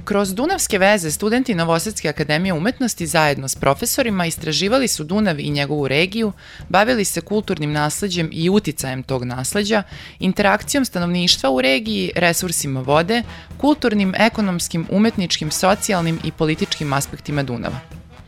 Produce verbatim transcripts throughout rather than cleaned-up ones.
Kroz Dunavske veze studenti Novosadske akademije umetnosti zajedno s profesorima istraživali su Dunav i njegovu regiju, bavili se kulturnim nasleđem i uticajem tog nasleđa, interakcijom stanovništva u regiji, resursima vode, kulturnim, ekonomskim, umetničkim, socijalnim i političkim aspektima Dunava.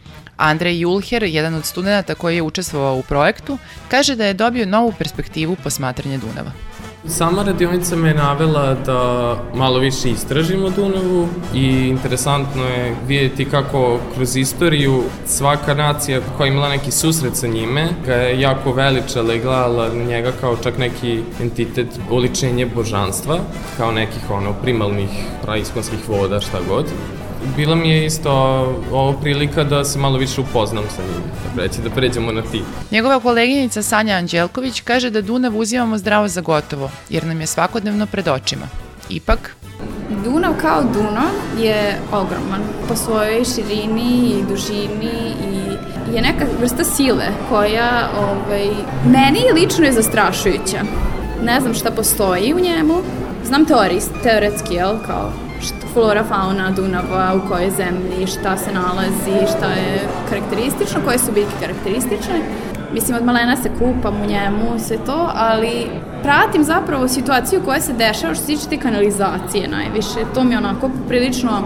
Andrej Julher, jedan od studenta koji je učestvovao u projektu, kaže da je dobio novu perspektivu posmatranja Dunava. Sama radionica me je navela da malo više istražim o Dunavu i interesantno je vidjeti kako kroz istoriju svaka nacija koja je imala neki susret sa njime ga je jako veličala i gledala na njega kao čak neki entitet, oličenje božanstva, kao nekih ono primalnih praiskonskih voda, šta god. Bila mi je isto ovo prilika da se malo više upoznam sa njim, tako reći, da pređemo na ti. Njegova koleginica Sanja Anđelković kaže da Dunav uzimamo zdravo za gotovo, jer nam je svakodnevno pred očima. Ipak, Dunav kao Dunav je ogroman po svojoj širini i dužini i je neka vrsta sile koja ovaj, meni lično je zastrašujuća. Ne znam šta postoji u njemu, znam teorij, teoretski, jel, kao flora, fauna Dunava, u kojoj zemlji, šta se nalazi, šta je karakteristično, koje su biljke karakteristične. Mislim, od malena se kupam u njemu, sve to, ali pratim zapravo situaciju koja se dešava što se tiče te kanalizacije najviše. To mi onako prilično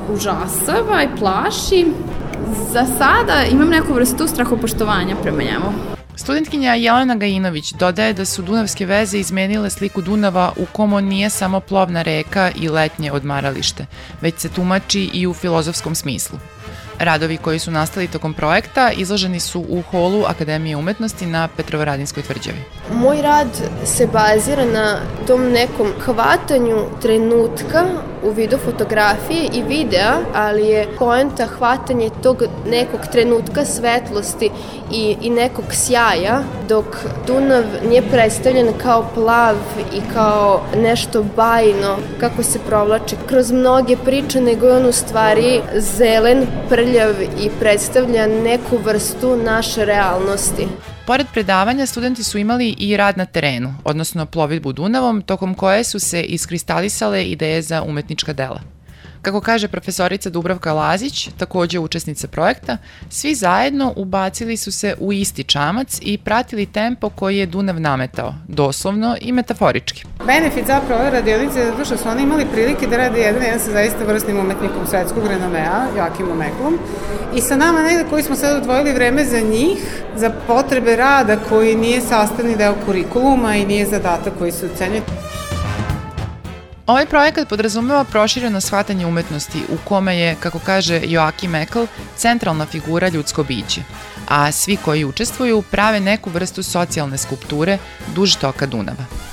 užasava i plaši. Za sada imam neku vrstu strahopoštovanja prema njemu. Studentkinja Jelena Gajinović dodaje da su Dunavske veze izmenile sliku Dunava u kom on nije samo plovna reka i letnje odmaralište, već se tumači i u filozofskom smislu. Radovi koji su nastali tokom projekta izloženi su u holu Akademije umetnosti na Petrovaradinskoj tvrđavi. Moj rad se bazira na tom nekom hvatanju trenutka u vidu fotografije i videa, ali je poenta hvatanje tog nekog trenutka svetlosti i, i nekog sjaja, dok Dunav nije predstavljen kao plav i kao nešto bajno, kako se provlači kroz mnoge priče, nego je on u stvari zelen, prljav i predstavlja neku vrstu naše realnosti. Pored predavanja, studenti su imali i rad na terenu, odnosno plovidbu Dunavom, tokom koje su se iskristalisale ideje za umetnička dela. Kako kaže profesorica Dubravka Lazić, takođe učesnica projekta, svi zajedno ubacili su se u isti čamac i pratili tempo koji je Dunav nametao, doslovno i metaforički. Benefit zapravo ove radionice je zato što su oni imali prilike da rade jedan jedan sa zaista vrstnim umetnikom svetskog renomea, Joakimom Meklom, i sa nama negde koji smo sad odvojili vreme za njih, za potrebe rada koji nije sastavni deo kurikuluma i nije zadatak koji se ocenjuje. Ovaj projekat podrazumeva prošireno shvatanje umetnosti u kome je, kako kaže Joakim Mekl, centralna figura ljudsko biće, a svi koji učestvuju prave neku vrstu socijalne skulpture duž toka Dunava.